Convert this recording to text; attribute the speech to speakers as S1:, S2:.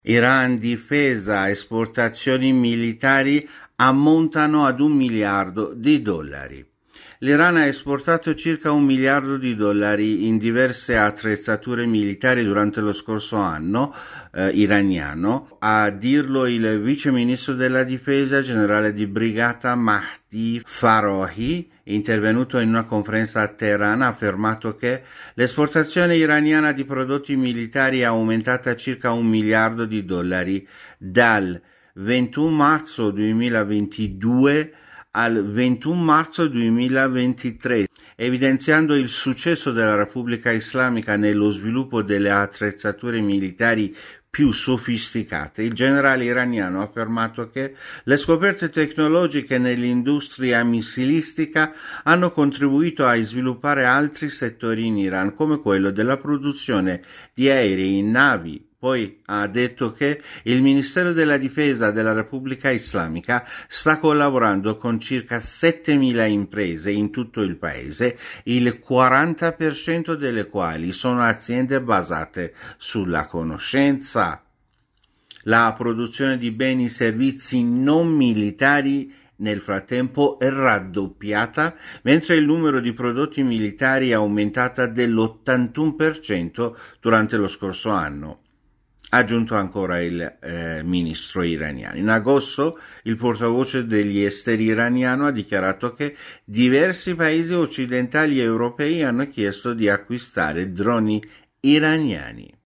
S1: Iran, difesa, esportazioni militari ammontano ad $1 miliardo. L'Iran ha esportato circa $1 miliardo in diverse attrezzature militari durante lo scorso anno iraniano, a dirlo il vice ministro della difesa, generale di brigata Mahdi Farahi, intervenuto in una conferenza a Teheran, ha affermato che l'esportazione iraniana di prodotti militari è aumentata a circa $1 miliardo dal 21 marzo 2022 al 21 marzo 2023, evidenziando il successo della Repubblica Islamica nello sviluppo delle attrezzature militari più sofisticate. Il generale iraniano ha affermato che le scoperte tecnologiche nell'industria missilistica hanno contribuito a sviluppare altri settori in Iran, come quello della produzione di aerei, navi. Poi ha detto che il Ministero della Difesa della Repubblica Islamica sta collaborando con circa 7.000 imprese in tutto il paese, il 40% delle quali sono aziende basate sulla conoscenza. La produzione di beni e servizi non militari nel frattempo è raddoppiata, mentre il numero di prodotti militari è aumentata dell'81% durante lo scorso anno. Ha aggiunto ancora il ministro iraniano. In agosto il portavoce degli esteri iraniano ha dichiarato che diversi paesi occidentali e europei hanno chiesto di acquistare droni iraniani.